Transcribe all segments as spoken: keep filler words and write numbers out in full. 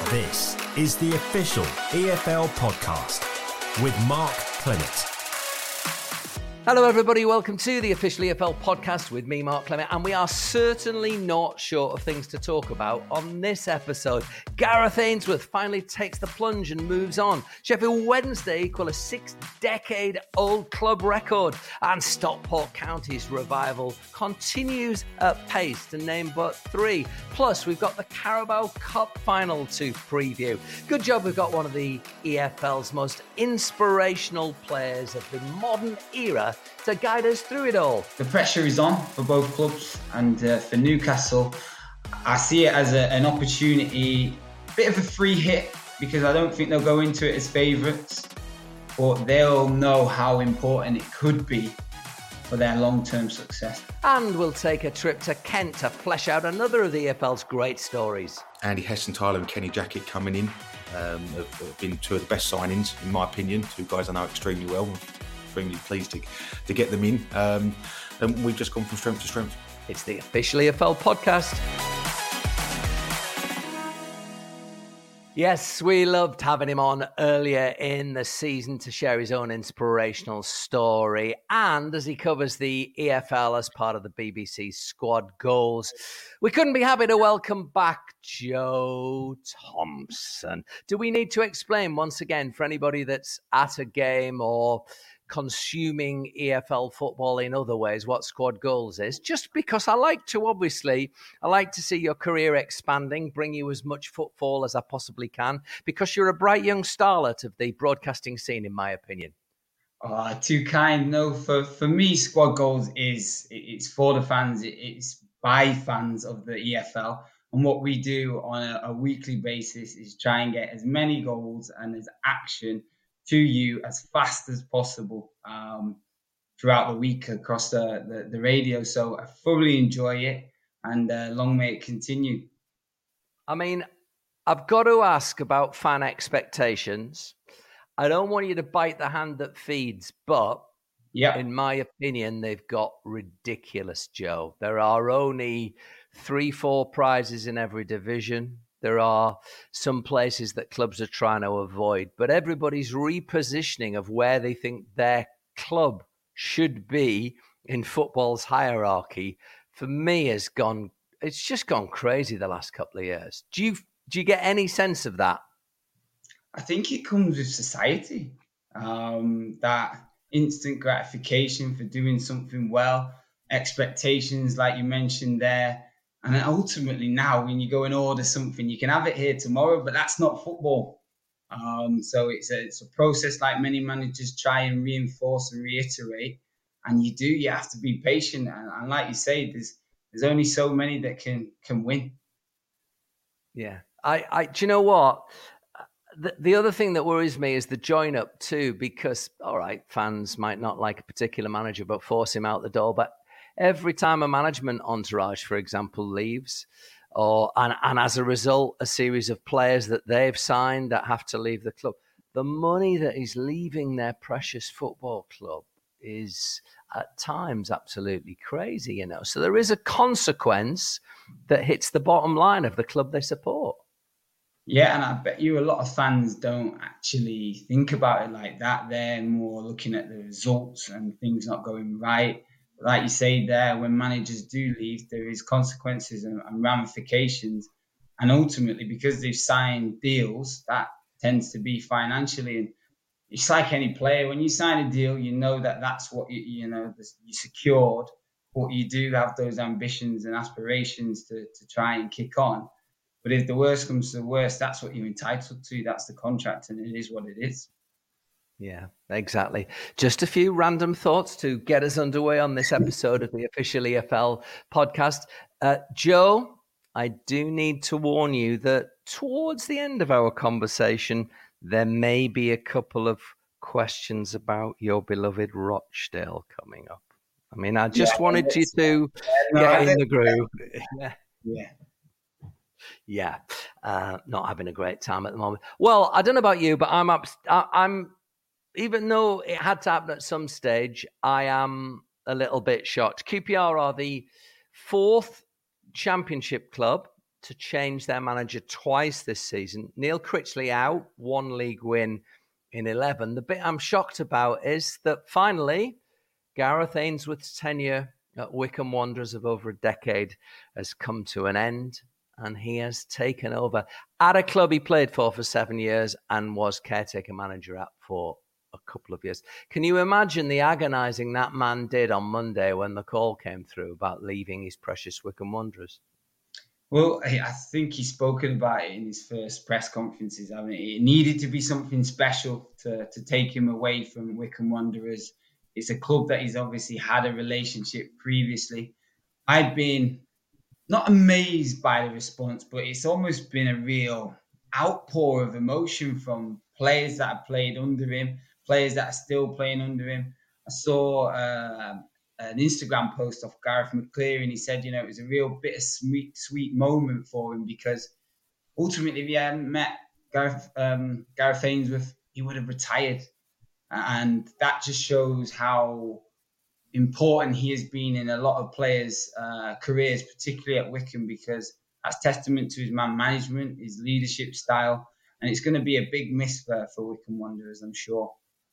This is the official E F L podcast with Mark Clement. Hello everybody, welcome to the official E F L podcast with me, Mark Clement, and we are certainly not short of things to talk about on this episode. Gareth Ainsworth finally takes the plunge and moves on. Sheffield Wednesday equal a six-decade-old club record, and Stockport County's revival continues at pace, to name but three. Plus, we've got the Carabao Cup final to preview. Good job we've got one of the E F L's most inspirational players of the modern era to guide us through it all. The pressure is on for both clubs, and uh, for Newcastle, I see it as a, an opportunity, a bit of a free hit, because I don't think they'll go into it as favourites, but they'll know how important it could be for their long-term success. And we'll take a trip to Kent to flesh out another of the E F L's great stories. Andy Hessenthaler and Kenny Jackett coming in um, have, have been two of the best signings, in my opinion. Two guys I know extremely well. Extremely pleased to, to get them in. Um, and we've just gone from strength to strength. It's the official E F L podcast. Yes, we loved having him on earlier in the season to share his own inspirational story. And as he covers the E F L as part of the B B C Squad Goals, we couldn't be happy to welcome back Joe Thompson. Do we need to explain once again for anybody that's at a game or consuming E F L football in other ways what Squad Goals is? Just because I like to, obviously, I like to see your career expanding, bring you as much football as I possibly can, because you're a bright young starlet of the broadcasting scene, in my opinion. Oh, too kind. No, for, for me, Squad Goals is, it's for the fans, it's by fans of the E F L. And what we do on a, a weekly basis is try and get as many goals and as action to you as fast as possible um, throughout the week across the, the, the radio. So I thoroughly enjoy it, and uh, long may it continue. I mean, I've got to ask about fan expectations. I don't want you to bite the hand that feeds, but yeah, in my opinion, they've got ridiculous, Joe. There are only three, four prizes in every division. There are some places that clubs are trying to avoid, but everybody's repositioning of where they think their club should be in football's hierarchy, for me, has gone, it's just gone crazy the last couple of years. Do you, do you get any sense of that? I think it comes with society, um, that instant gratification for doing something well, expectations like you mentioned there. And then ultimately now, when you go and order something, you can have it here tomorrow, but that's not football. Um, so it's a, it's a process like many managers try and reinforce and reiterate. And you do, you have to be patient. And, and like you say, there's there's only so many that can can win. Yeah. I, I do you know what? The, the other thing that worries me is the join up too, because, all right, fans might not like a particular manager, but force him out the door. But every time a management entourage, for example, leaves, or and, and as a result, a series of players that they've signed that have to leave the club, the money that is leaving their precious football club is at times absolutely crazy, you know. So there is a consequence that hits the bottom line of the club they support. Yeah, and I bet you a lot of fans don't actually think about it like that. They're more looking at the results and things not going right. Like you say there, when managers do leave, there is consequences and, and ramifications. And ultimately, because they've signed deals, that tends to be financially. And it's like any player. When you sign a deal, you know that that's what you, you know you secured. But you do have those ambitions and aspirations to, to try and kick on. But if the worst comes to the worst, that's what you're entitled to. That's the contract, and it is what it is. Yeah, exactly. Just a few random thoughts to get us underway on this episode of the official E F L podcast. Uh, Joe, I do need to warn you that towards the end of our conversation, there may be a couple of questions about your beloved Rochdale coming up. I mean, I just yeah, wanted you to no, get in the groove. Yeah. Yeah. Yeah. Uh, not having a great time at the moment. Well, I don't know about you, but I'm up. I, I'm, even though it had to happen at some stage, I am a little bit shocked. Q P R are the fourth championship club to change their manager twice this season. Neil Critchley out, one league win in eleven. The bit I'm shocked about is that finally Gareth Ainsworth's tenure at Wycombe Wanderers of over a decade has come to an end, and he has taken over at a club he played for for seven years and was caretaker manager at for a couple of years. Can you imagine the agonising that man did on Monday when the call came through about leaving his precious Wycombe Wanderers? Well, I think he's spoken about it in his first press conferences. I mean, it needed to be something special to, to take him away from Wycombe Wanderers. It's a club that he's obviously had a relationship previously. I've been not amazed by the response, but it's almost been a real outpour of emotion from players that have played under him, players that are still playing under him. I saw uh, an Instagram post of Gareth McCleary, and he said, you know, it was a real bittersweet sweet moment for him because ultimately, if he hadn't met Gareth, um, Gareth Ainsworth, he would have retired. And that just shows how important he has been in a lot of players' uh, careers, particularly at Wycombe, because that's testament to his man management, his leadership style, and it's going to be a big miss for, for Wycombe Wanderers, I'm sure.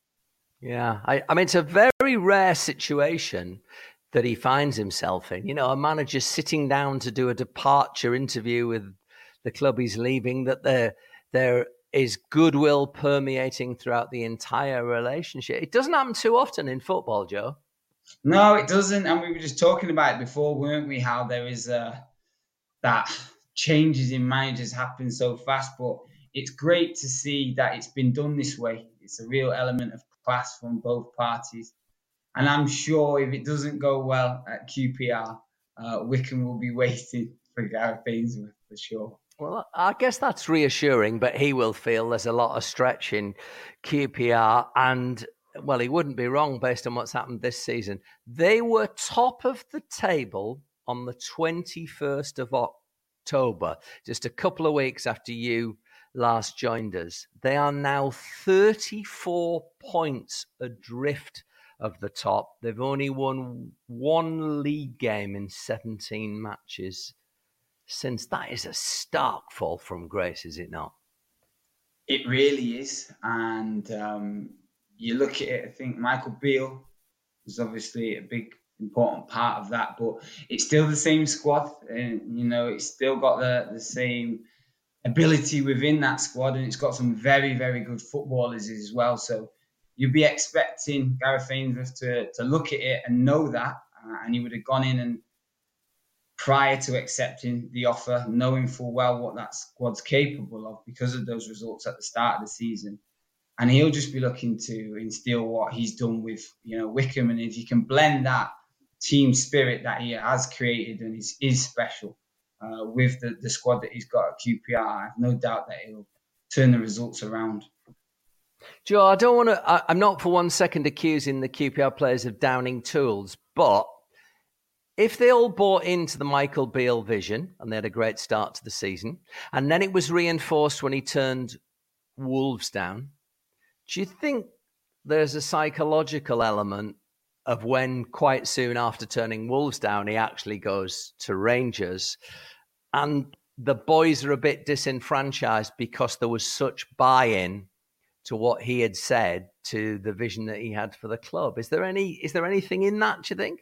Yeah, I, I mean, it's a very rare situation that he finds himself in. You know, a manager sitting down to do a departure interview with the club he's leaving, that there, there is goodwill permeating throughout the entire relationship. It doesn't happen too often in football, Joe. No, it doesn't. And we were just talking about it before, weren't we? How there is uh, that changes in managers happen so fast. But it's great to see that it's been done this way. It's a real element of class from both parties. And I'm sure if it doesn't go well at Q P R, uh, Wycombe will be waiting for Gareth Ainsworth for sure. Well, I guess that's reassuring, but he will feel there's a lot of stretch in Q P R, and well, he wouldn't be wrong based on what's happened this season. They were top of the table on the twenty-first of October, just a couple of weeks after you last joined us. They are now thirty-four points adrift of the top. They've only won one league game in seventeen matches since. That is a stark fall from grace, is it not? It really is. And um, you look at it, I think Michael Beale was obviously a big, important part of that, but it's still the same squad. And, you know, it's still got the, the same ability within that squad, and it's got some very, very good footballers as well. So you'd be expecting Gareth Ainsworth to, to look at it and know that, uh, and he would have gone in and prior to accepting the offer, knowing full well what that squad's capable of because of those results at the start of the season. And he'll just be looking to instill what he's done with, you know, Wycombe. And if you can blend that team spirit that he has created and is, is special uh, with the, the squad that he's got at Q P R, I have no doubt that he'll turn the results around. Joe, I don't want to, I'm not for one second accusing the Q P R players of downing tools, but if they all bought into the Michael Beale vision and they had a great start to the season, and then it was reinforced when he turned Wolves down, do you think there's a psychological element of when quite soon after turning Wolves down, he actually goes to Rangers and the boys are a bit disenfranchised because there was such buy-in to what he had said, to the vision that he had for the club? Is there any, is there anything in that, do you think?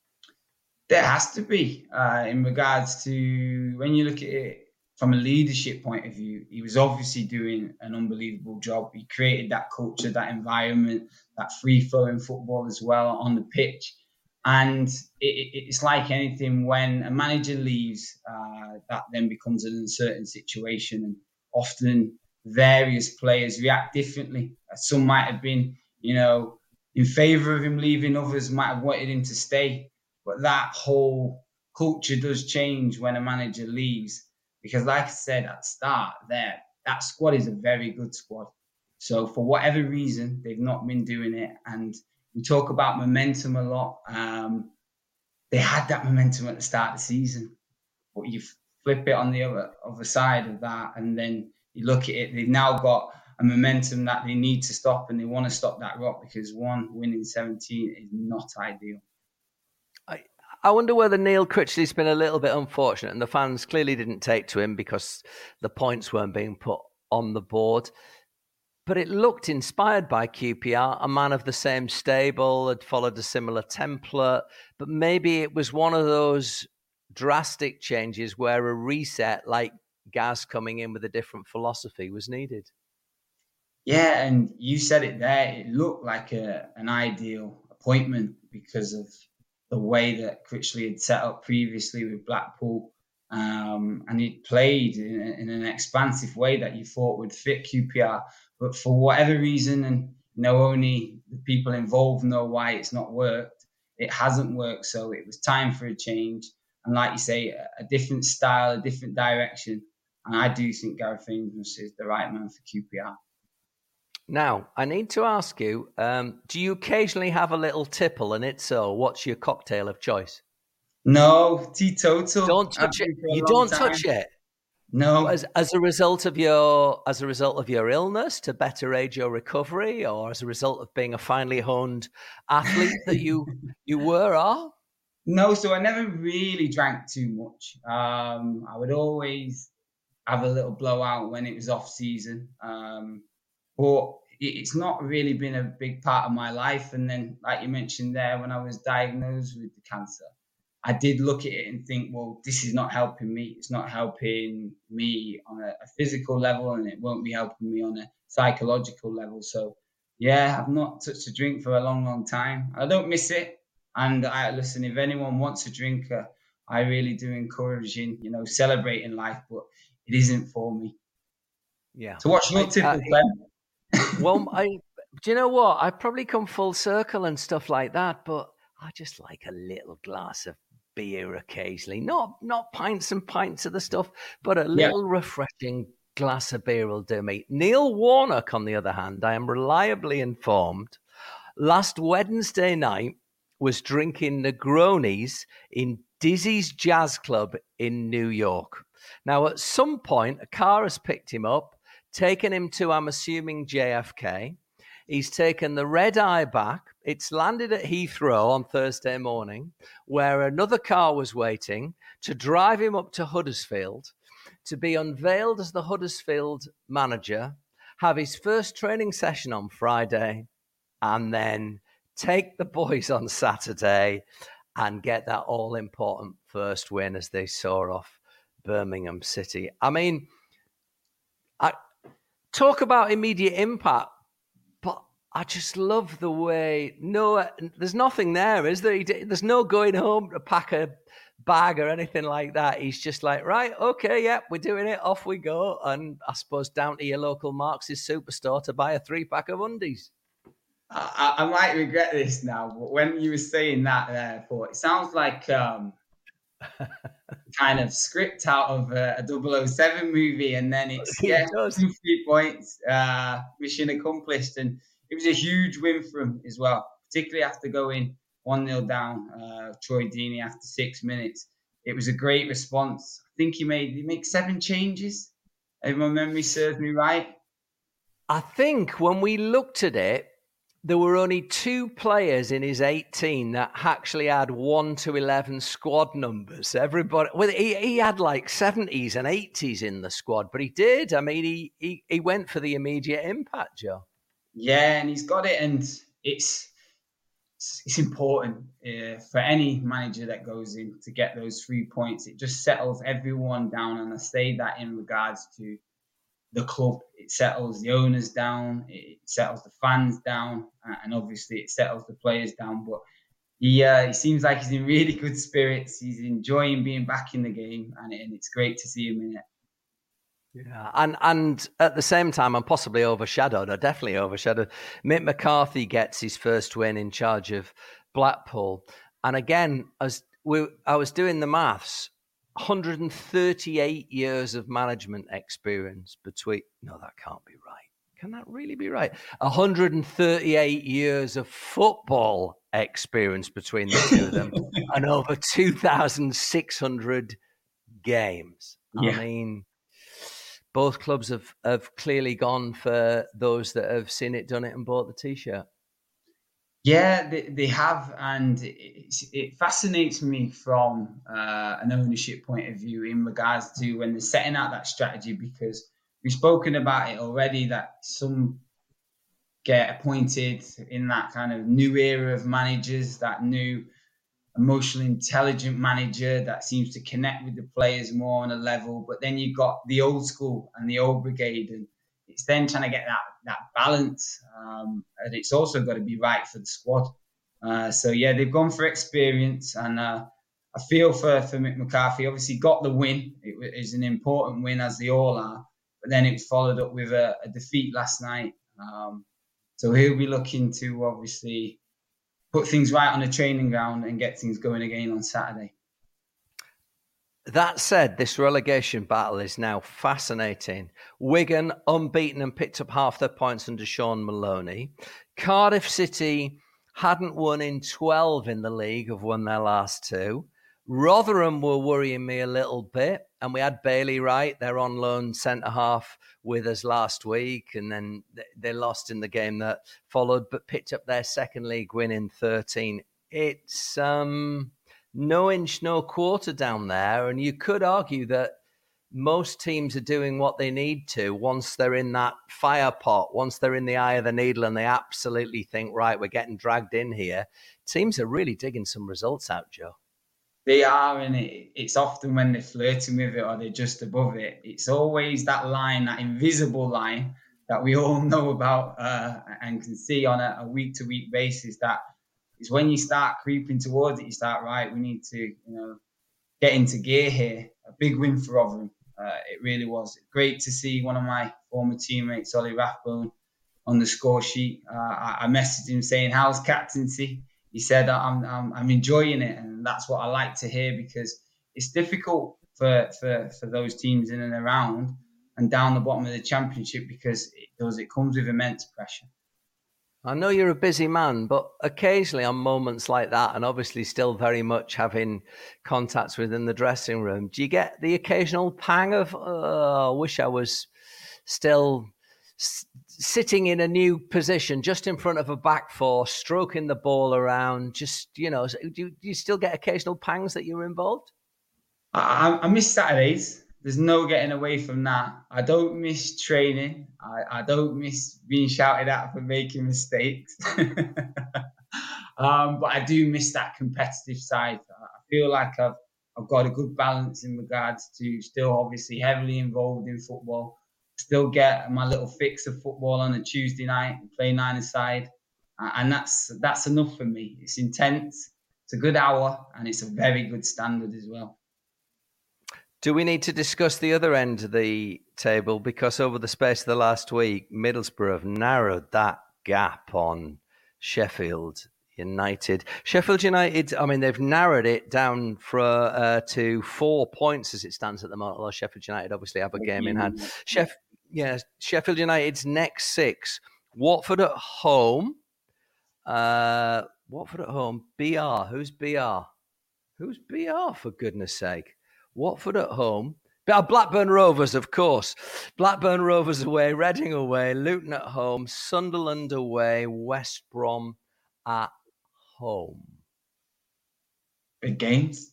There has to be, uh, in regards to when you look at it from a leadership point of view. He was obviously doing an unbelievable job. He created that culture, that environment, that free-flowing football as well on the pitch. And it, it, it's like anything, when a manager leaves, uh, that then becomes an uncertain situation. And often various players react differently. Some might have been, you know, in favour of him leaving. Others might have wanted him to stay. But that whole culture does change when a manager leaves, because like I said at the start there, that squad is a very good squad. So for whatever reason, they've not been doing it. And we talk about momentum a lot. Um, they had that momentum at the start of the season, but you flip it on the other, other side of that, and then you look at it, they've now got a momentum that they need to stop, and they want to stop that rot, because one win in seventeen is not ideal. I, I wonder whether Neil Critchley's been a little bit unfortunate, and the fans clearly didn't take to him because the points weren't being put on the board. But it looked inspired by Q P R, a man of the same stable, had followed a similar template. But maybe it was one of those drastic changes where a reset, like Gaz coming in with a different philosophy, was needed. Yeah, and you said it there. It looked like a, an ideal appointment because of the way that Critchley had set up previously with Blackpool. Um, and he played in, in an expansive way that you thought would fit Q P R. But for whatever reason, and you know, only the people involved know why it's not worked, it hasn't worked. So it was time for a change. And like you say, a, a different style, a different direction. And I do think Gareth Amos is the right man for Q P R. Now, I need to ask you, um, do you occasionally have a little tipple? And if so, what's your cocktail of choice? No, teetotal. Don't touch it. You don't time. touch it. No. As, as a result of your as a result of your illness, to better aid your recovery, or as a result of being a finely honed athlete that you you were are? No, so I never really drank too much. Um, I would always have a little blowout when it was off season. Um, but it's not really been a big part of my life. And then, like you mentioned there, when I was diagnosed with the cancer, I did look at it and think, well, this is not helping me. It's not helping me on a, a physical level, and it won't be helping me on a psychological level. So, yeah, I've not touched a drink for a long, long time. I don't miss it. And I listen, if anyone wants a drink, uh, I really do encourage in, you know, celebrating life, but it isn't for me. Yeah. So what's your tip, Glenn? Well, I, do you know what? I've probably come full circle and stuff like that, but I just like a little glass of beer occasionally. Not not pints and pints of the stuff, but a little yeah. refreshing glass of beer will do me. Neil Warnock, on the other hand, I am reliably informed, last Wednesday night was drinking Negronis in Dizzy's Jazz Club in New York. Now, at some point, a car has picked him up, taken him to, I'm assuming, J F K. He's taken the red eye back. It's landed at Heathrow on Thursday morning, where another car was waiting to drive him up to Huddersfield to be unveiled as the Huddersfield manager, have his first training session on Friday, and then take the boys on Saturday and get that all-important first win as they soar off Birmingham City. I mean, I talk about immediate impact. I just love the way, no, there's nothing there, is there? There's no going home to pack a bag or anything like that. He's just like, right, okay, yeah, we're doing it, off we go. And I suppose down to your local Marks' Superstore to buy a three-pack of undies. I, I might regret this now, but when you were saying that there, I thought, it sounds like um, kind of script out of a, a double oh seven movie, and then it's, it yeah, does. two, three points, uh, mission accomplished. And it was a huge win for him as well, particularly after going one nil down, uh, Troy Deeney after six minutes. It was a great response. I think he made he made seven changes, if my memory serves me right. I think when we looked at it, there were only two players in his eighteen that actually had one to eleven squad numbers. Everybody, well, he, he had like seventies and eighties in the squad, but he did. I mean, he he, he went for the immediate impact, Joe. Yeah, and he's got it, and it's it's important uh, for any manager that goes in to get those three points. It just settles everyone down, and I say that in regards to the club. It settles the owners down, it settles the fans down, and obviously it settles the players down. But he, uh, he seems like he's in really good spirits. He's enjoying being back in the game, and, and it's great to see him in it. Yeah, and and at the same time, I'm possibly overshadowed, or definitely overshadowed. Mick McCarthy gets his first win in charge of Blackpool. And again, as we, I was doing the maths, one hundred thirty-eight years of management experience between... No, that can't be right. Can that really be right? one hundred thirty-eight years of football experience between the two of them and over two thousand six hundred games. Yeah. I mean... Both clubs have, have clearly gone for those that have seen it, done it, and bought the T-shirt. Yeah, they, they have, and it, it fascinates me from uh, an ownership point of view in regards to when they're setting out that strategy, because we've spoken about it already that some get appointed in that kind of new era of managers, that new emotionally intelligent manager that seems to connect with the players more on a level. But then you've got the old school and the old brigade, and it's then trying to get that that balance, um, and it's also got to be right for the squad. Uh, so yeah, they've gone for experience, and uh, I feel for for Mick McCarthy. Obviously, got the win. It was an important win, as they all are. But then it was followed up with a, a defeat last night. Um, so he'll be looking to obviously put things right on the training ground and get things going again on Saturday. That said, this relegation battle is now fascinating. Wigan, unbeaten and picked up half their points under Sean Maloney. Cardiff City hadn't won in twelve in the league, have won their last two. Rotherham were worrying me a little bit, and we had Bailey Wright, their on loan centre-half, with us last week, and then they lost in the game that followed, but picked up their second league win in thirteen. It's um, no inch, no quarter down there, and you could argue that most teams are doing what they need to once they're in that fire pot, once they're in the eye of the needle and they absolutely think, right, we're getting dragged in here. Teams are really digging some results out, Joe. They are, and it, it's often when they're flirting with it or they're just above it. It's always that line, that invisible line that we all know about uh, and can see on a, a week-to-week basis. That is when you start creeping towards it, you start, right, we need to, you know, get into gear here. A big win for Rotherham. Uh, it really was. Great to see one of my former teammates, Ollie Rathbone, on the score sheet. Uh, I, I messaged him saying, how's captaincy? He said, I'm, I'm I'm enjoying it, and that's what I like to hear, because it's difficult for, for, for those teams in and around and down the bottom of the championship, because it does it comes with immense pressure. I know you're a busy man, but occasionally on moments like that, and obviously still very much having contacts within the dressing room, do you get the occasional pang of, oh, I wish I was still s- sitting in a new position just in front of a back four, stroking the ball around, just, you know, do you, do you still get occasional pangs that you're involved? I, I miss Saturdays. There's no getting away from that. I don't miss training. I, I don't miss being shouted at for making mistakes. um, but I do miss that competitive side. I feel like I've I've got a good balance in regards to still obviously heavily involved in football. Still get my little fix of football on a Tuesday night and play nine-a-side. Uh, and that's that's enough for me. It's intense. It's a good hour, and it's a very good standard as well. Do we need to discuss the other end of the table? Because over the space of the last week, Middlesbrough have narrowed that gap on Sheffield United. Sheffield United, I mean, they've narrowed it down for, uh, to four points as it stands at the moment. Although Sheffield United obviously have a game in hand. Sheff, yeah, Sheffield United's next six. Watford at home. Uh, Watford at home. B R. Who's B R? Who's B R, for goodness sake? Watford at home. Blackburn Rovers, of course. Blackburn Rovers away, Reading away, Luton at home, Sunderland away, West Brom at home. Big games.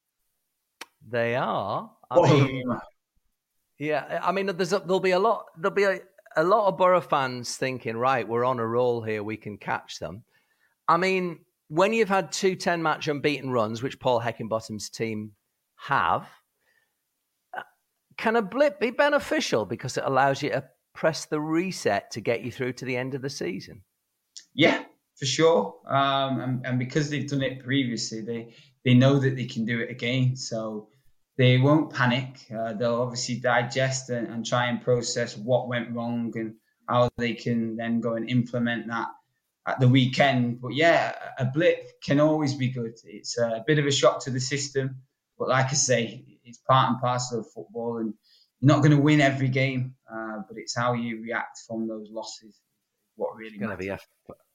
They are. I mean, yeah, I mean, there's a, there'll be a lot. There'll be a, a lot of Borough fans thinking, right, we're on a roll here. We can catch them. I mean, when you've had two ten-match unbeaten runs, which Paul Heckingbottom's team have, can a blip be beneficial because it allows you to press the reset to get you through to the end of the season? Yeah, for sure. Um, and, and because they've done it previously, they, they know that they can do it again. So they won't panic. Uh, they'll obviously digest and, and try and process what went wrong and how they can then go and implement that at the weekend. But yeah, a blip can always be good. It's a bit of a shock to the system. But like I say, it's part and parcel of football, and you're not going to win every game, uh, but it's how you react from those losses. What really it's going to be a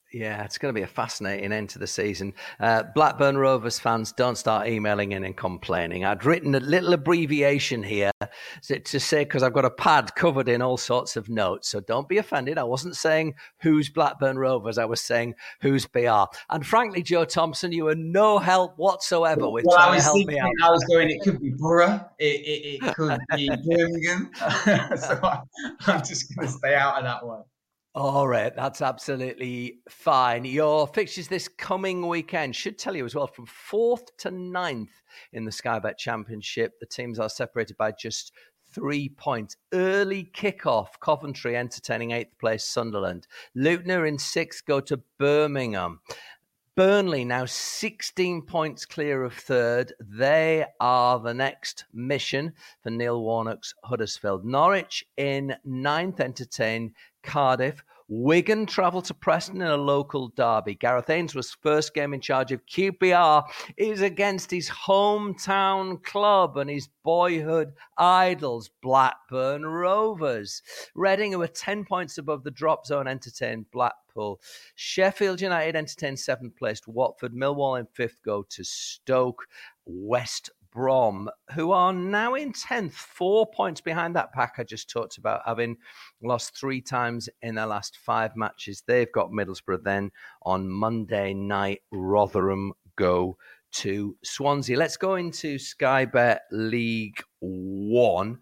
Yeah, it's going to be a fascinating end to the season. Uh, Blackburn Rovers fans, don't start emailing in and complaining. I'd written a little abbreviation here to say, because I've got a pad covered in all sorts of notes, so don't be offended. I wasn't saying who's Blackburn Rovers, I was saying who's B R. And frankly, Joe Thompson, you were no help whatsoever with well, trying I was to help thinking, me out. I was going, it could be Borough, it, it, it could be Birmingham, so I'm just going to stay out of that one. All right, that's absolutely fine. Your fixtures this coming weekend should tell you as well, from fourth to ninth in the Sky Bet Championship. The teams are separated by just three points. Early kickoff, Coventry entertaining eighth place Sunderland. Luton are in sixth, go to Birmingham. Burnley now sixteen points clear of third. They are the next mission for Neil Warnock's Huddersfield. Norwich in ninth entertain Cardiff. Wigan travel to Preston in a local derby. Gareth Ainsworth's first game in charge of Q P R is against his hometown club and his boyhood idols, Blackburn Rovers. Reading, who are ten points above the drop zone, entertain Blackpool. Sheffield United entertain seventh placed Watford. Millwall in fifth go to Stoke. West Brom, who are now in tenth, four points behind that pack I just talked about, having lost three times in their last five matches. They've got Middlesbrough. Then on Monday night, Rotherham go to Swansea. Let's go into Sky Bet League One.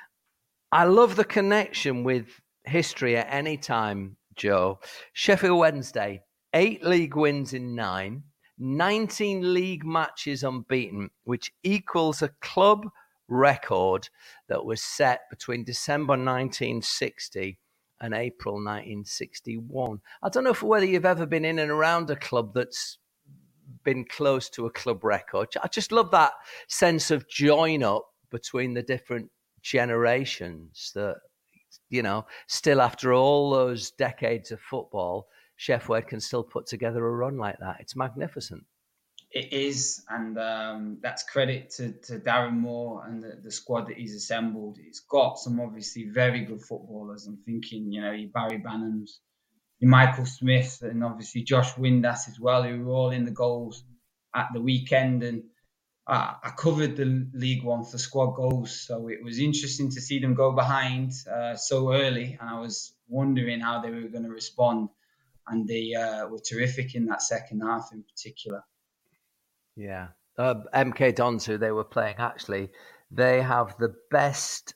I love the connection with history at any time, Joe. Sheffield Wednesday, eight league wins in nine. nineteen league matches unbeaten, which equals a club record that was set between December nineteen sixty and April nineteen sixty-one. I don't know if whether you've ever been in and around a club that's been close to a club record. I just love that sense of join up between the different generations that, you know, still after all those decades of football, Sheffield can still put together a run like that. It's magnificent. It is, and um, that's credit to, to Darren Moore and the, the squad that he's assembled. It's got some obviously very good footballers. I'm thinking, you know, your Barry Bannums, your Michael Smith, and obviously Josh Windass as well, who were all in the goals at the weekend. And uh, I covered the League One for Squad Goals, so it was interesting to see them go behind uh, so early, and I was wondering how they were going to respond. And they uh, were terrific in that second half in particular. Yeah. Uh, M K Dons, who they were playing, actually, they have the best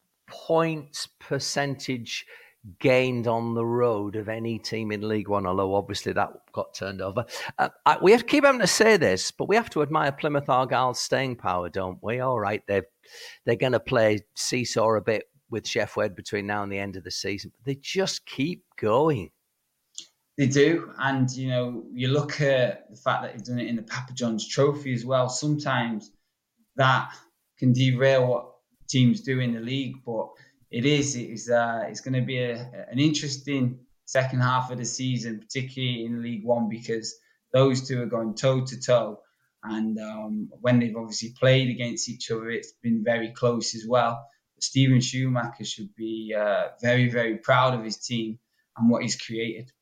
points percentage gained on the road of any team in League One, although obviously that got turned over. Uh, I, we have to keep having to say this, but we have to admire Plymouth Argyle's staying power, don't we? All right, they've, they're going to play seesaw a bit with Sheffield between now and the end of the season, but they just keep going. They do, and you know, you look at the fact that they've done it in the Papa John's Trophy as well. Sometimes that can derail what teams do in the league, but it is it is uh, it's going to be a, an interesting second half of the season, particularly in League One, because those two are going toe to toe, and um, when they've obviously played against each other, it's been very close as well. But Stephen Schumacher should be uh, very very proud of his team and what he's created.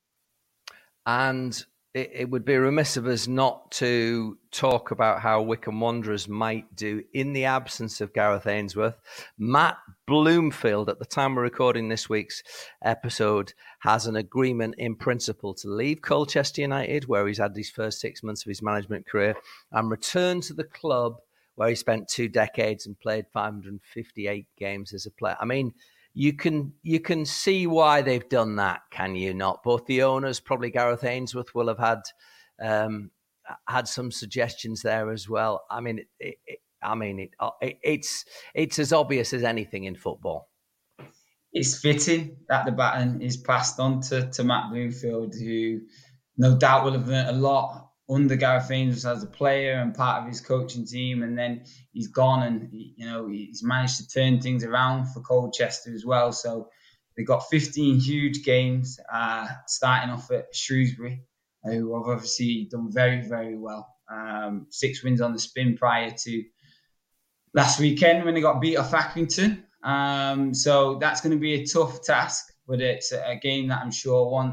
And it, it would be remiss of us not to talk about how Wycombe Wanderers might do in the absence of Gareth Ainsworth. Matt Bloomfield, at the time we're recording this week's episode, has an agreement in principle to leave Colchester United, where he's had his first six months of his management career, and return to the club where he spent two decades and played five hundred fifty-eight games as a player. I mean, You can you can see why they've done that, can you not? Both the owners, probably Gareth Ainsworth, will have had um, had some suggestions there as well. I mean, it, it, I mean, it, it, it's it's as obvious as anything in football. It's fitting that the baton is passed on to, to Matt Bloomfield, who no doubt will have learned a lot under Gareth Ainsworth as a player and part of his coaching team, and then he's gone and you know he's managed to turn things around for Colchester as well. So they got fifteen huge games, uh, starting off at Shrewsbury, who have obviously done very very well. Um, six wins on the spin prior to last weekend when they got beat off Accrington. Um, so that's going to be a tough task, but it's a game that I'm sure once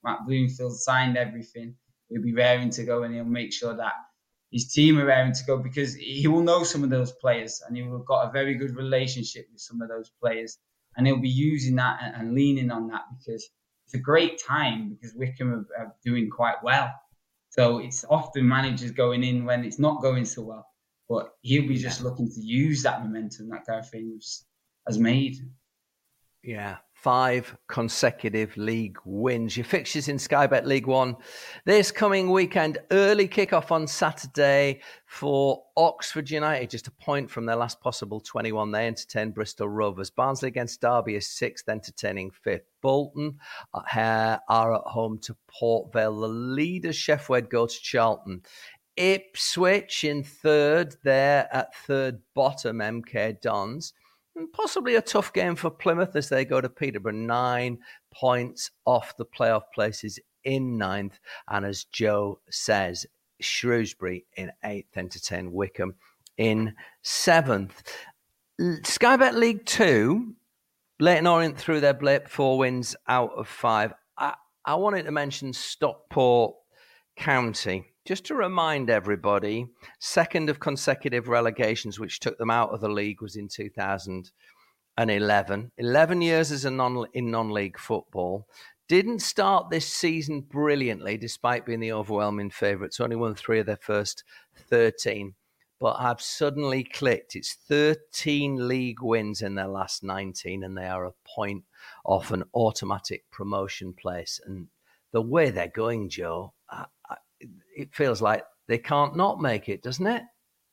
Matt Bloomfield signed everything, he'll be raring to go, and he'll make sure that his team are raring to go, because he will know some of those players and he will have got a very good relationship with some of those players, and he'll be using that and, and leaning on that, because it's a great time because Wycombe are, are doing quite well. So it's often managers going in when it's not going so well, but he'll be just looking to use that momentum that Gareth Ames has made. Yeah, five consecutive league wins. Your fixtures in Sky Bet League One this coming weekend. Early kickoff on Saturday for Oxford United, just a point from their last possible twenty-one. They entertain Bristol Rovers. Barnsley against Derby is sixth, entertaining fifth. Bolton are at home to Port Vale. The leaders, Sheffield Wednesday, go to Charlton. Ipswich in third, there at third bottom, M K Dons. And possibly a tough game for Plymouth as they go to Peterborough, nine points off the playoff places in ninth. And as Joe says, Shrewsbury in eighth, entertain Wycombe in seventh. Sky Bet League Two, Leyton Orient through their blip, four wins out of five. I, I wanted to mention Stockport County. Just to remind everybody, second of consecutive relegations, which took them out of the league, was in two thousand eleven. eleven years as a non in non-league football. Didn't start this season brilliantly, despite being the overwhelming favourites. Only won three of their first thirteen, but have suddenly clicked. It's thirteen league wins in their last nineteen, and they are a point off an automatic promotion place. And the way they're going, Joe, I, I, it feels like they can't not make it, doesn't it?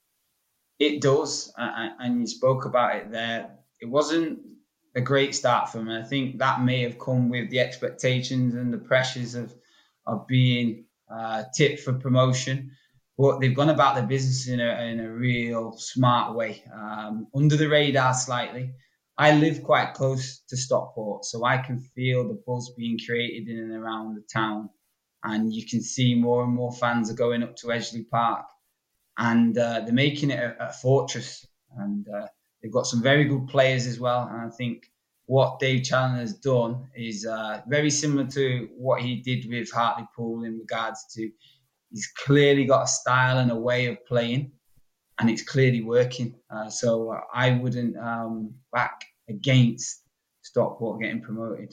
It does, and you spoke about it there. It wasn't a great start for them, and I think that may have come with the expectations and the pressures of of being uh, tipped for promotion. But they've gone about their business in a in a real smart way, um, under the radar slightly. I live quite close to Stockport, so I can feel the buzz being created in and around the town. And you can see more and more fans are going up to Edgeley Park, and uh, they're making it a, a fortress. And uh, they've got some very good players as well. And I think what Dave Challinor has done is uh, very similar to what he did with Hartlepool in regards to he's clearly got a style and a way of playing, and it's clearly working. Uh, so uh, I wouldn't um, back against Stockport getting promoted.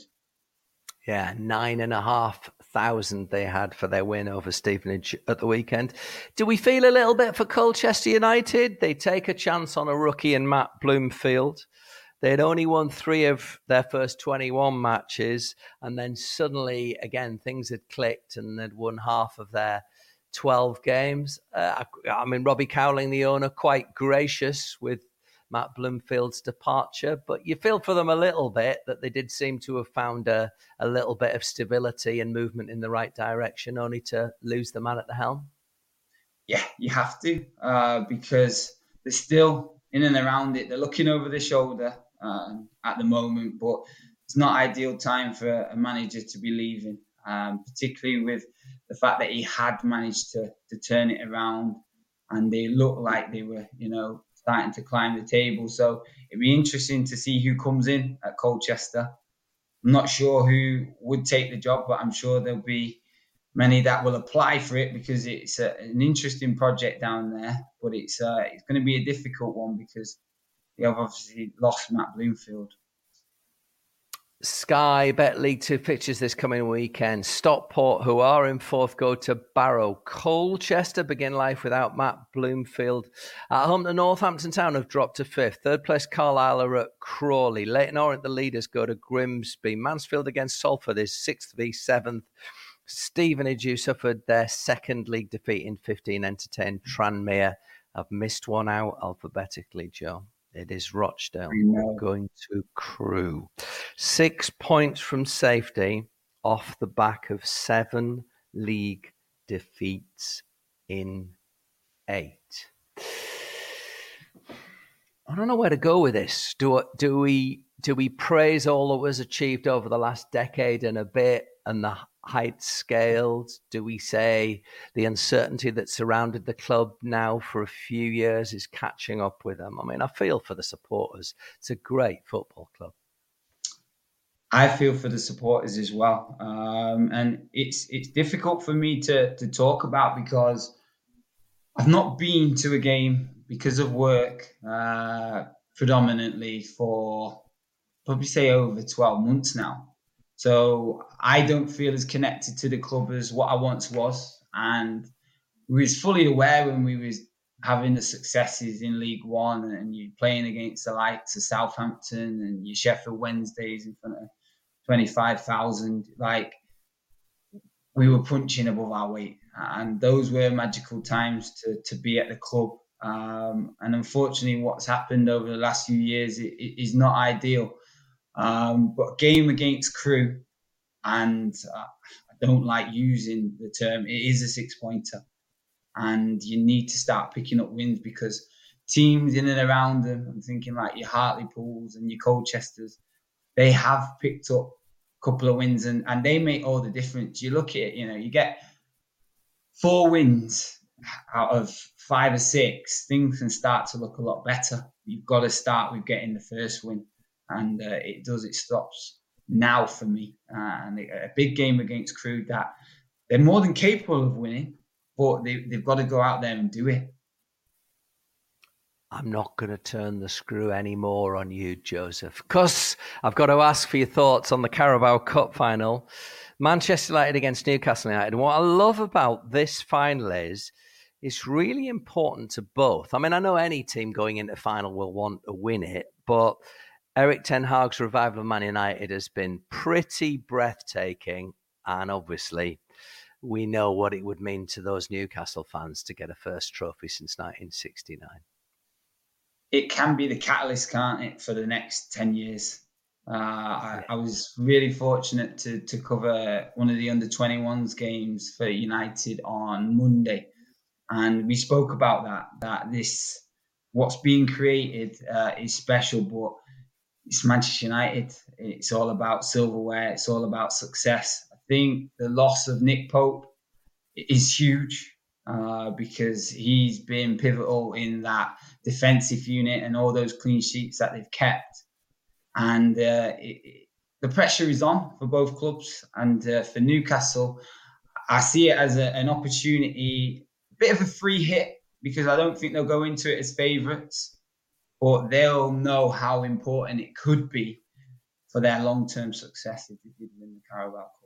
Yeah, nine and a half thousand they had for their win over Stevenage at the weekend. Do we feel a little bit for Colchester United? They take a chance on a rookie in Matt Bloomfield. They'd only won three of their first twenty-one matches, and then suddenly, again, things had clicked and they'd won half of their twelve games. Uh, I mean, Robbie Cowling, the owner, quite gracious with Matt Bloomfield's departure, but you feel for them a little bit that they did seem to have found a, a little bit of stability and movement in the right direction, only to lose the man at the helm. Yeah, you have to, uh, because they're still in and around it. They're looking over their shoulder uh, at the moment, but it's not ideal time for a manager to be leaving, um, particularly with the fact that he had managed to, to turn it around, and they looked like they were, you know, starting to climb the table. So it'd be interesting to see who comes in at Colchester. I'm not sure who would take the job, but I'm sure there'll be many that will apply for it, because it's a, an interesting project down there. But it's uh, it's going to be a difficult one because they have obviously lost Matt Bloomfield. Sky Bet League Two fixtures this coming weekend. Stockport, who are in fourth, go to Barrow. Colchester begin life without Matt Bloomfield. At home to Northampton Town, have dropped to fifth. Third place Carlisle are at Crawley. Leyton Orient, the leaders, go to Grimsby. Mansfield against Salford is sixth v seventh. Stevenage, who suffered their second league defeat in fifteen, entertained Tranmere. I've missed one out alphabetically, Joe. It is Rochdale going to Crewe. Six points from safety off the back of seven league defeats in eight. I don't know where to go with this. Do, do we do we praise all that was achieved over the last decade and a bit and the heights scaled? Do we say the uncertainty that surrounded the club now for a few years is catching up with them? I mean, I feel for the supporters. It's a great football club. I feel for the supporters as well, um, and it's it's difficult for me to to talk about because I've not been to a game because of work uh, predominantly for probably say over twelve months now. So I don't feel as connected to the club as what I once was, and we was fully aware when we was having the successes in League One and you playing against the likes of Southampton and your Sheffield Wednesdays in front of twenty-five thousand, like we were punching above our weight, and those were magical times to to be at the club. Um, and unfortunately, what's happened over the last few years it, it is not ideal. Um, but game against Crewe, and uh, I don't like using the term, it is a six pointer, and you need to start picking up wins because teams in and around them, I'm thinking like your Hartlepools and your Colchesters, they have picked up a couple of wins and, and they make all the difference. You look at it, you know, you get four wins out of five or six, things can start to look a lot better. You've got to start with getting the first win. And uh, it does, it stops now for me. Uh, and a big game against Crewe that they're more than capable of winning, but they, they've got to go out there and do it. I'm not going to turn the screw anymore on you, Joseph, because I've got to ask for your thoughts on the Carabao Cup final. Manchester United against Newcastle United. And what I love about this final is it's really important to both. I mean, I know any team going into final will want to win it, but Erik ten Hag's revival of Man United has been pretty breathtaking. And obviously, we know what it would mean to those Newcastle fans to get a first trophy since nineteen sixty-nine. It can be the catalyst, can't it, for the next ten years. Uh, I, I was really fortunate to to cover one of the under twenty-ones games for United on Monday. And we spoke about that, that this, what's being created uh, is special, but it's Manchester United. It's all about silverware. It's all about success. I think the loss of Nick Pope is huge uh, because he's been pivotal in that defensive unit and all those clean sheets that they've kept. And uh, it, it, the pressure is on for both clubs. And uh, for Newcastle, I see it as a, an opportunity, a bit of a free hit, because I don't think they'll go into it as favourites. But they'll know how important it could be for their long-term success if they did win the Carabao Cup.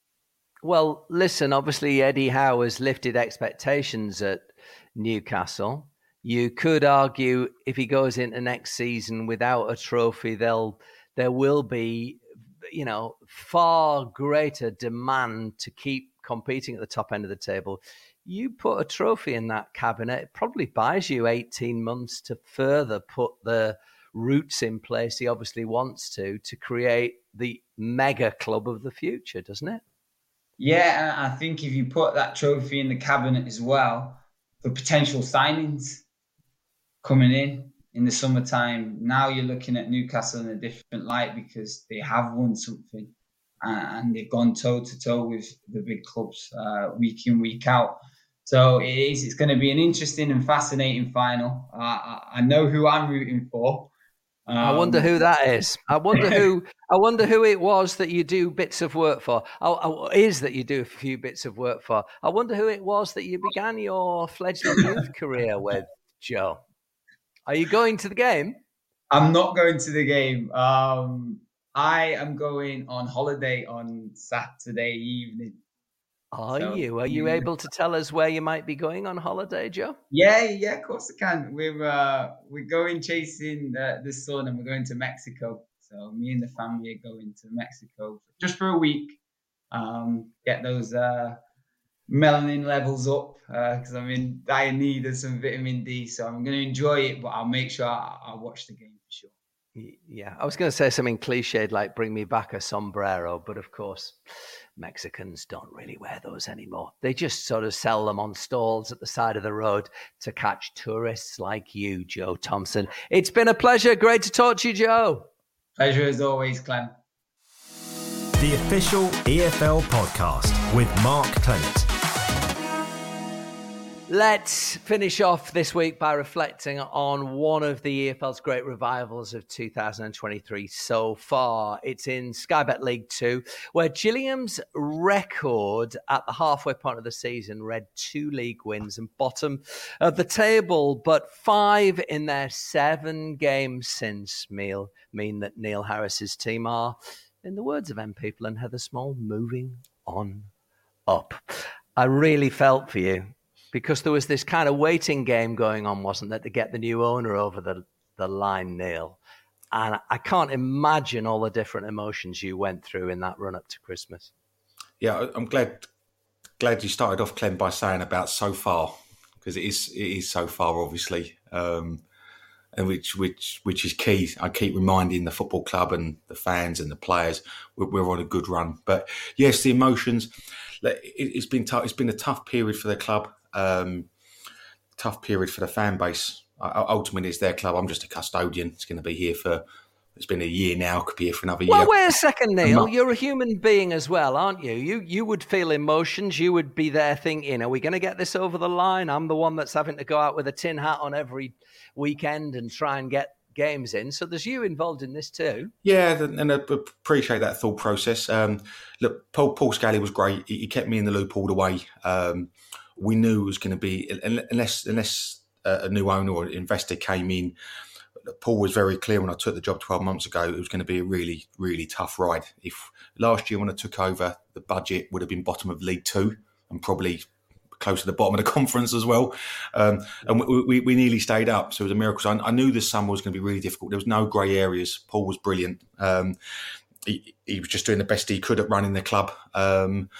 Well, listen, obviously Eddie Howe has lifted expectations at Newcastle. You could argue if he goes into next season without a trophy, they'll there will be, you know, far greater demand to keep competing at the top end of the table. You put a trophy in that cabinet, it probably buys you eighteen months to further put the roots in place he obviously wants to, to create the mega club of the future, doesn't it? Yeah, I think if you put that trophy in the cabinet as well, for potential signings coming in in the summertime, now you're looking at Newcastle in a different light because they have won something and they've gone toe-to-toe with the big clubs uh, week in, week out. So it is, it's going to be an interesting and fascinating final. Uh, I, I know who I'm rooting for. Um, I wonder who that is. I wonder who. I wonder who it was that you do bits of work for. Oh, is that you do a few bits of work for? I wonder who it was that you began your fledgling youth career with, Joe. Are you going to the game? I'm not going to the game. Um, I am going on holiday on Saturday evening. Are so, you? Are you able to tell us where you might be going on holiday, Joe? Yeah, yeah, of course I can. We're uh, we're going chasing uh, the sun, and we're going to Mexico. So me and the family are going to Mexico just for a week. Um, get those uh, melanin levels up because uh, I'm in dire need of some vitamin D. So I'm going to enjoy it, but I'll make sure I, I watch the game for sure. Yeah, I was going to say something cliched like bring me back a sombrero, but of course, Mexicans don't really wear those anymore. They just sort of sell them on stalls at the side of the road to catch tourists like you, Joe Thompson. It's been a pleasure. Great to talk to you, Joe. Pleasure as always, Clem. The official E F L podcast with Mark Clement. Let's finish off this week by reflecting on one of the E F L's great revivals of two thousand twenty-three so far. It's in Sky Bet League Two, where Gillingham's record at the halfway point of the season read two league wins and bottom of the table, but five in their seven games since meal mean that Neil Harris's team are, in the words of M People and Heather Small, moving on up. I really felt for you, because there was this kind of waiting game going on, wasn't there, to get the new owner over the, the line, Neil? And I can't imagine all the different emotions you went through in that run up to Christmas. Yeah, I'm glad glad you started off, Clem, by saying about so far, because it is it is so far, obviously, um, and which which which is key. I keep reminding the football club and the fans and the players we're, we're on a good run. But yes, the emotions. It, it's been tough. It's been a tough period for the club. Um, tough period for the fan base. I, ultimately, it's their club. I'm just a custodian. It's going to be here for, it's been a year now, could be here for another year. Well, wait a second, Neil. You're a human being as well, aren't you? You you would feel emotions. You would be there thinking, are we going to get this over the line? I'm the one that's having to go out with a tin hat on every weekend and try and get games in. So there's you involved in this too. Yeah, and I appreciate that thought process. Um, look, Paul, Paul Scally was great. He kept me in the loop all the way. Um, we knew it was going to be, unless unless a new owner or investor came in, Paul was very clear when I took the job twelve months ago, it was going to be a really, really tough ride. If last year when I took over, the budget would have been bottom of League Two and probably close to the bottom of the conference as well. Um, and we, we, we nearly stayed up. So it was a miracle. So I, I knew this summer was going to be really difficult. There was no grey areas. Paul was brilliant. Um, he, he was just doing the best he could at running the club. Um,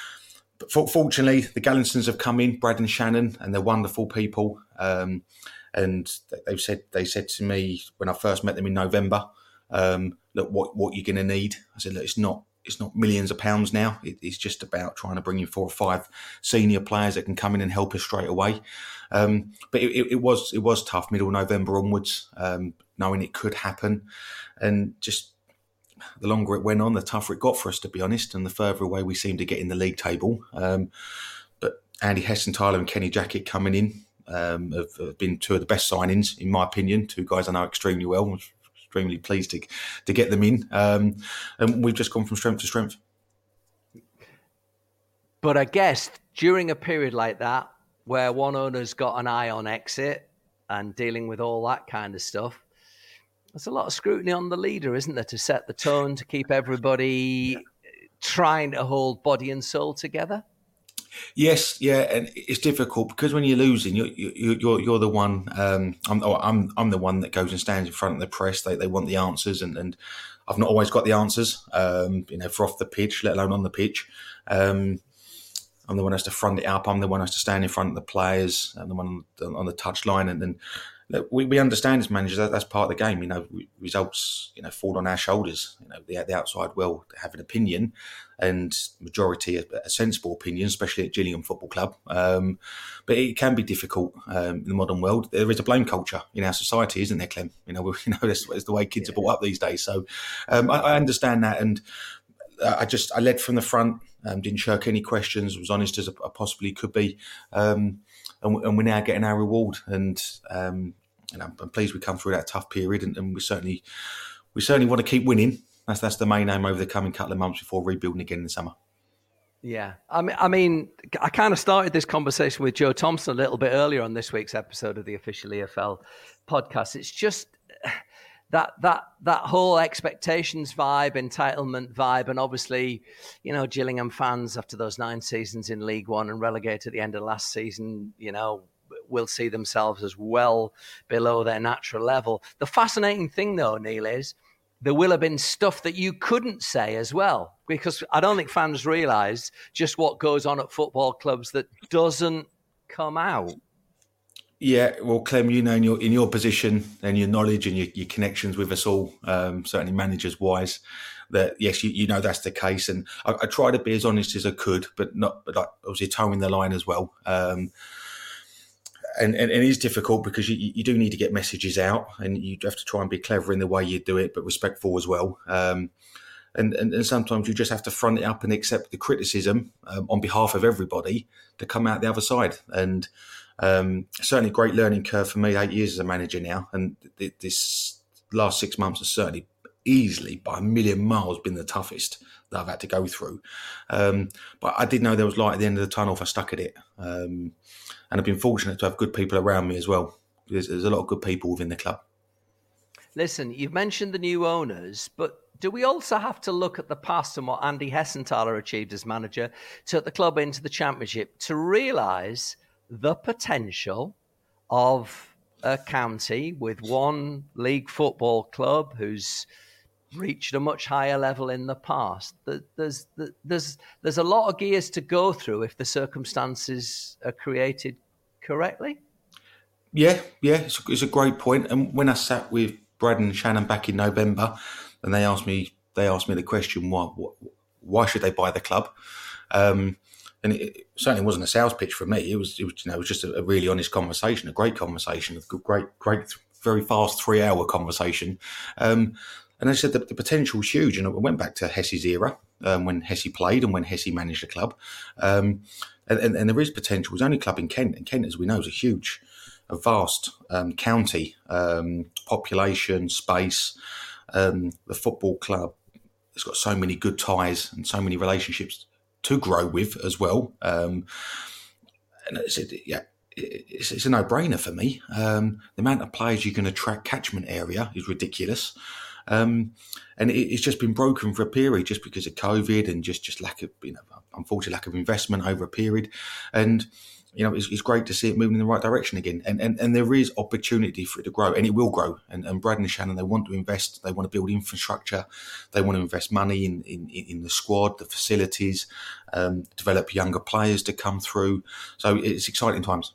but for, fortunately, the Gallinsons have come in, Brad and Shannon, and they're wonderful people. Um, and they've said, they said to me when I first met them in November, um, look, what, what you're going to need. I said, look, it's not, It's not millions of pounds now. It, it's just about trying to bring in four or five senior players that can come in and help us straight away. Um, but it, it, it was it was tough, middle November onwards, um, knowing it could happen. And just the longer it went on, the tougher it got for us, to be honest, and the further away we seemed to get in the league table. Um, but Andy Hessenthaler and Kenny Jackett coming in um, have, have been two of the best signings, in my opinion, two guys I know extremely well. Extremely pleased to to get them in, um, and we've just gone from strength to strength. But I guess during a period like that, where one owner's got an eye on exit and dealing with all that kind of stuff, there's a lot of scrutiny on the leader, isn't there, to set the tone, to keep everybody trying to hold body and soul together? Yes, yeah, and it's difficult because when you're losing, you're you're you're, you're the one. Um, I'm I'm I'm the one that goes and stands in front of the press. They they want the answers, and, and I've not always got the answers. Um, you know, for off the pitch, let alone on the pitch. Um, I'm the one who has to front it up. I'm the one who has to stand in front of the players. I'm the one on, on the touchline, and then we we understand as managers that that's part of the game. You know, results you know fall on our shoulders. You know, the the outside world have an opinion. And majority a, a sensible opinion, especially at Gillingham Football Club. Um, but it can be difficult um, in the modern world. There is a blame culture in our society, isn't there, Clem? You know, we, you know that's, that's the way kids yeah. are brought up these days. So um, I, I understand that, and I just I led from the front, um, didn't shirk any questions, was honest as I possibly could be, um, and, and we're now getting our reward. And um, and I'm, I'm pleased we come through that tough period, and, and we certainly we certainly want to keep winning. That's that's the main aim over the coming couple of months before rebuilding again in the summer. Yeah, I mean, I mean, I kind of started this conversation with Joe Thompson a little bit earlier on this week's episode of the Official E F L podcast. It's just that that that whole expectations vibe, entitlement vibe, and obviously, you know, Gillingham fans after those nine seasons in League One and relegated at the end of last season, you know, will see themselves as well below their natural level. The fascinating thing, though, Neil, is there will have been stuff that you couldn't say as well, because I don't think fans realise just what goes on at football clubs that doesn't come out. Yeah, well, Clem, you know, in your in your position and your knowledge and your, your connections with us all, um, certainly managers-wise, that yes, you, you know that's the case. And I, I try to be as honest as I could, but not, but like, obviously towing the line as well. Um, And, and, and it is difficult because you, you do need to get messages out, and you have to try and be clever in the way you do it, but respectful as well. Um, and, and, and sometimes you just have to front it up and accept the criticism um, on behalf of everybody to come out the other side. And Um, certainly a great learning curve for me, eight years as a manager now. And th- this last six months has certainly easily by a million miles been the toughest that I've had to go through. Um, but I did know there was light at the end of the tunnel if I stuck at it. Um, and I've been fortunate to have good people around me as well. There's, there's a lot of good people within the club. Listen, you've mentioned the new owners, but do we also have to look at the past and what Andy Hessenthaler achieved as manager, took the club into the Championship, to realise the potential of a county with one league football club who's reached a much higher level in the past? There's, there's, there's a lot of gears to go through if the circumstances are created correctly. Yeah, yeah, it's a, it's a great point. And when I sat with Brad and Shannon back in November, and they asked me, they asked me the question, why, why should they buy the club? Um, and it, it certainly wasn't a sales pitch for me. It was, it was, you know, it was just a, a really honest conversation, a great conversation, a great, great, very fast three-hour conversation. Um, and I said that the potential is huge. And I went back to Hesse's era um, when Hesse played and when Hesse managed the club. Um, and, and, and there is potential. It's only a club in Kent, and Kent, as we know, is a huge, a vast um, county, um, population, space. Um, the football club has got so many good ties and so many relationships to grow with as well. Um, and it's, yeah, it's, it's a no-brainer for me. Um, the amount of players you can attract catchment area is ridiculous. Um, and it, it's just been broken for a period just because of COVID and just, just lack of, you know, unfortunately lack of investment over a period. And you know, it's, it's great to see it moving in the right direction again. And, and and there is opportunity for it to grow, and it will grow. And, and Brad and Shannon, they want to invest. They want to build infrastructure. They want to invest money in, in, in the squad, the facilities, um, develop younger players to come through. So it's exciting times.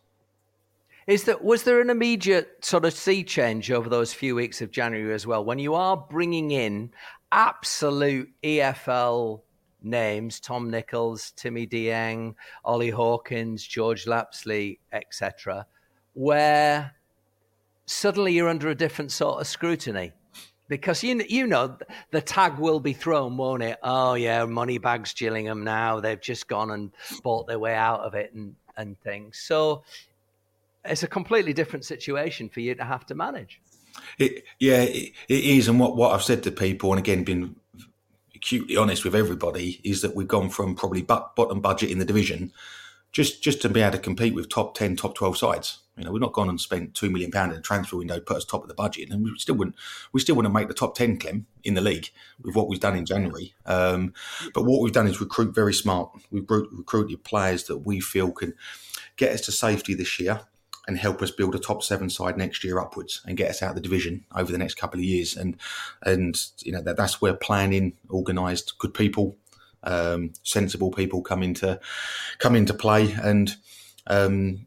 Is that, was there an immediate sort of sea change over those few weeks of January as well, when you are bringing in absolute E F L names, Tom Nichols, Timmy Dieng, Ollie Hawkins, George Lapsley, et cetera, where suddenly you're under a different sort of scrutiny? Because you you know the tag will be thrown, won't it? Oh yeah, Moneybags Gillingham now. They've just gone and bought their way out of it and, and things. So it's a completely different situation for you to have to manage. It, yeah, it, it is. And what, what I've said to people, and again, been acutely honest with everybody, is that we've gone from probably bottom budget in the division just just to be able to compete with top ten, top twelve sides. You know, we've not gone and spent two million pounds in a transfer window, put us top of the budget, and we still wouldn't we still want to make the top ten, Clem, in the league with what we've done in January. Um, but what we've done is recruit very smart. We've recruited players that we feel can get us to safety this year and help us build a top seven side next year upwards and get us out of the division over the next couple of years. And, and you know, that, that's where planning, organised, good people, um, sensible people come into, come into play. And um,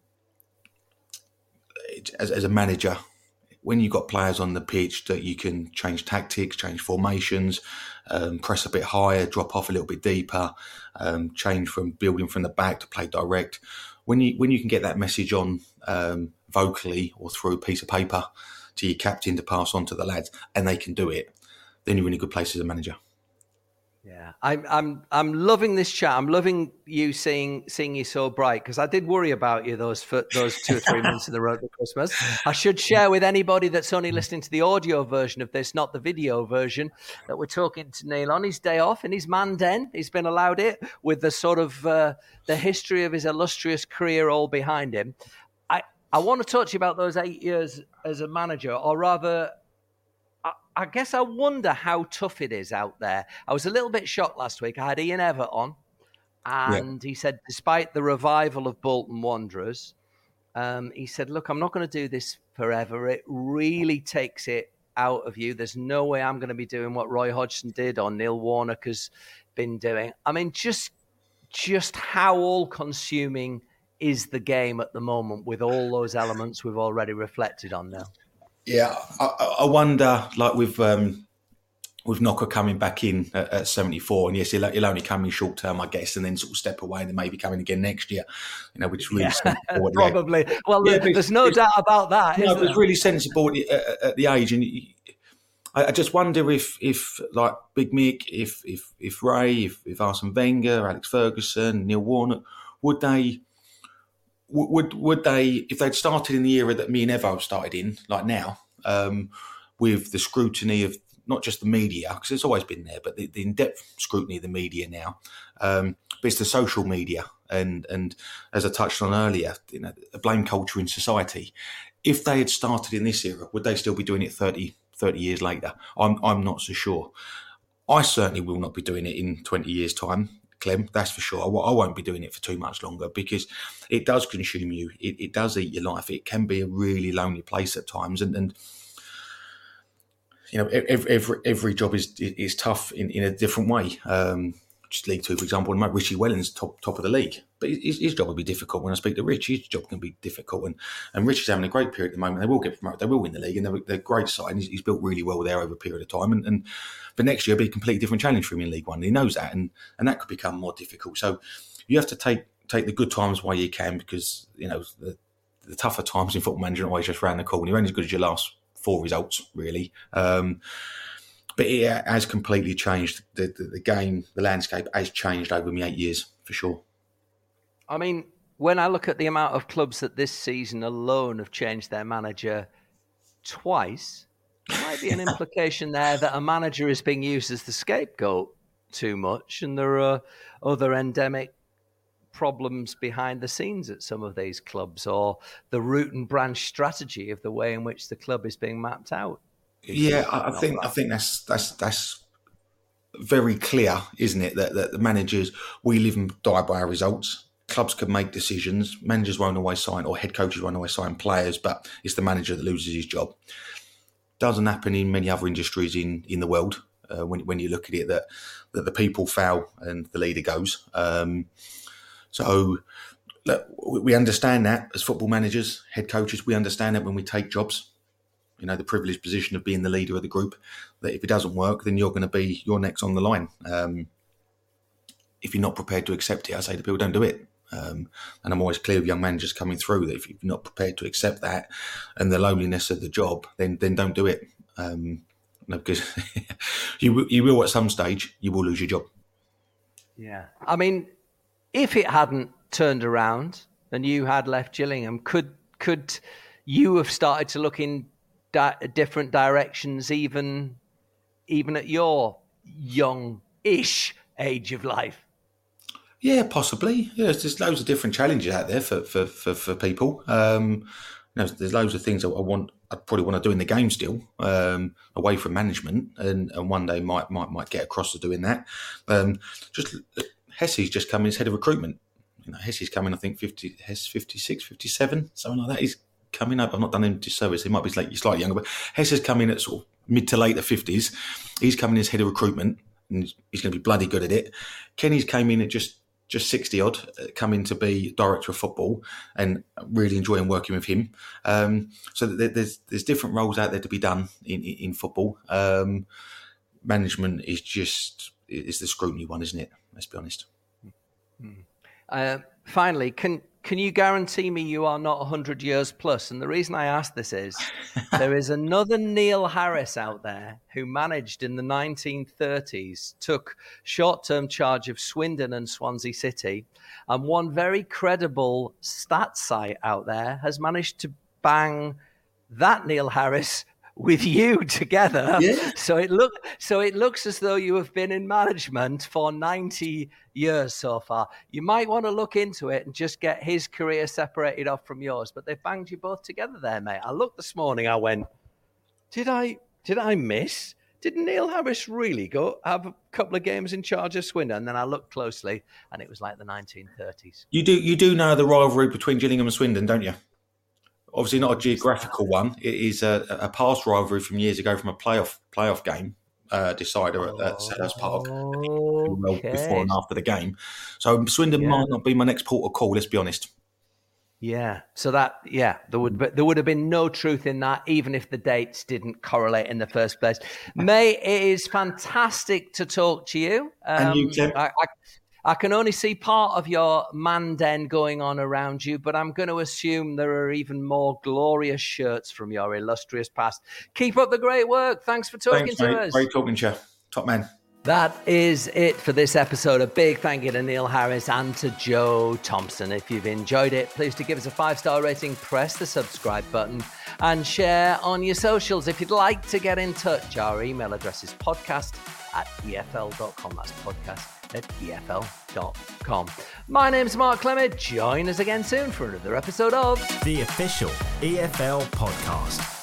it, as, as a manager, when you've got players on the pitch that you can change tactics, change formations, um, press a bit higher, drop off a little bit deeper, um, change from building from the back to play direct. When you when you can get that message on um, vocally or through a piece of paper to your captain to pass on to the lads, and they can do it, then you're in a good place as a manager. Yeah, I'm I'm I'm loving this chat. I'm loving you seeing seeing you so bright, because I did worry about you those for, those two or three months in the road to Christmas. I should share with anybody that's only listening to the audio version of this, not the video version, that we're talking to Neil on his day off in his man den. He's been allowed it with the sort of uh, the history of his illustrious career all behind him. I I want to talk to you about those eight years as a manager, or rather, I guess I wonder how tough it is out there. I was a little bit shocked last week. I had Ian Evatt on, and yeah. he said, despite the revival of Bolton Wanderers, um, he said, look, I'm not going to do this forever. It really takes it out of you. There's no way I'm going to be doing what Roy Hodgson did or Neil Warnock has been doing. I mean, just, just how all-consuming is the game at the moment with all those elements we've already reflected on now? Yeah, I, I wonder, like with um, with Knocker coming back in at, at seventy-four, and yes, he'll, he'll only come in short term, I guess, and then sort of step away, and then maybe coming again next year. You know, which is really yeah, sensible. Probably. Well, yeah, there's no doubt about that. No, isn't but it's really sensible at, at, at the age, and I, I just wonder if, if like Big Mick, if if if Ray, if if Arsene Wenger, Alex Ferguson, Neil Warnock, would they would would they, if they'd started in the era that me and Evo started in, like now, um, with the scrutiny of not just the media, because it's always been there, but the, the in-depth scrutiny of the media now, um, but it's the social media, and and as I touched on earlier, you know, a blame culture in society. If they had started in this era, would they still be doing it thirty, thirty years later? I'm I'm not so sure. I certainly will not be doing it in twenty years' time, Clem, that's for sure. I won't be doing it for too much longer, because it does consume you. It, it does eat your life. It can be a really lonely place at times. And, and you know, every, every, every job is is tough in, in a different way. Um, just League Two, for example, Richie Wellens top top of the league. But his, his job will be difficult. When I speak to Rich, his job can be difficult. And, and Rich is having a great period at the moment. They will get promoted. They will win the league. And they're, they're a great side. And he's, he's built really well there over a period of time. And, and but next year, it'll be a completely different challenge for him in League One. And he knows that. And, and that could become more difficult. So you have to take take the good times while you can, because, you know, the, the tougher times in Football Manager are always just round the corner. You're only as good as your last four results, really. Um, but it has completely changed. The, the, the game, the landscape has changed over my eight years, for sure. I mean, when I look at the amount of clubs that this season alone have changed their manager twice, there might be an implication there that a manager is being used as the scapegoat too much, and there are other endemic problems behind the scenes at some of these clubs, or the root and branch strategy of the way in which the club is being mapped out. Yeah, I, I think right. I think that's that's that's very clear, isn't it? That, that the managers, we live and die by our results. Clubs can make decisions. Managers won't always sign, or head coaches won't always sign players, but it's the manager that loses his job. Doesn't happen in many other industries in, in the world. Uh, when when you look at it, that that the people fail and the leader goes. Um, so look, we understand that as football managers, head coaches. We understand that when we take jobs. You know, the privileged position of being the leader of the group, that if it doesn't work, then you're going to be, you're next on the line. Um, if you're not prepared to accept it, I say to people, don't do it. Um, and I'm always clear with young managers coming through that if you're not prepared to accept that and the loneliness of the job, then then don't do it. Um, no, because you, you will at some stage, you will lose your job. Yeah. I mean, if it hadn't turned around and you had left Gillingham, could could you have started to look in Di- different directions, even even at your young-ish age of life? Yeah, possibly. Yeah, there's loads of different challenges out there for for for, for people. Um, you know, there's loads of things that I want. I probably want to do in the game still, um, away from management, and, and one day might might might get across to doing that. Um, just Hesse's just come in as head of recruitment. You know, Hesse's coming, I think fifty, Hess fifty-six, fifty-seven, something like that. He's coming up. I've not done him disservice. He might be slightly, slightly younger, but Hess has come in at sort of mid to late fifties. He's coming as head of recruitment, and he's going to be bloody good at it. Kenny's came in at just just sixty odd, coming to be director of football, and really enjoying working with him. Um, so there's there's different roles out there to be done in in football. Um, management is just is the scrutiny one, isn't it? Let's be honest. Uh, finally, can. Can you guarantee me you are not one hundred years plus? And the reason I ask this is there is another Neil Harris out there who managed in the nineteen thirties, took short-term charge of Swindon and Swansea City, and one very credible stats site out there has managed to bang that Neil Harris with you together. Yeah. So it look so it looks as though you have been in management for ninety years so far. You might want to look into it and just get his career separated off from yours. But they banged you both together there, mate. I looked this morning, I went, Did I did I miss? Did Neil Harris really go have a couple of games in charge of Swindon? And then I looked closely and it was like the nineteen thirties. You do you do know the rivalry between Gillingham and Swindon, don't you? Obviously not a geographical one. It is a, a past rivalry from years ago from a playoff playoff game uh, decider at, at Selhurst Park, Okay. well before and after the game. So Swindon Yeah. might not be my next port of call. Let's be honest. Yeah. So that, yeah, there would be, there would have been no truth in that, even if the dates didn't correlate in the first place. May, it is fantastic to talk to you. Um, And you, Clem. I, I, I can only see part of your man den going on around you, but I'm going to assume there are even more glorious shirts from your illustrious past. Keep up the great work. Thanks for talking Thanks, to mate. us. Great talking to you. Top man. That is it for this episode. A big thank you to Neil Harris and to Joe Thompson. If you've enjoyed it, please do give us a five-star rating, press the subscribe button and share on your socials. If you'd like to get in touch, our email address is podcast at E F L dot com. That's podcast at E F L dot com. My name's Mark Clement. Join us again soon for another episode of The Official E F L Podcast.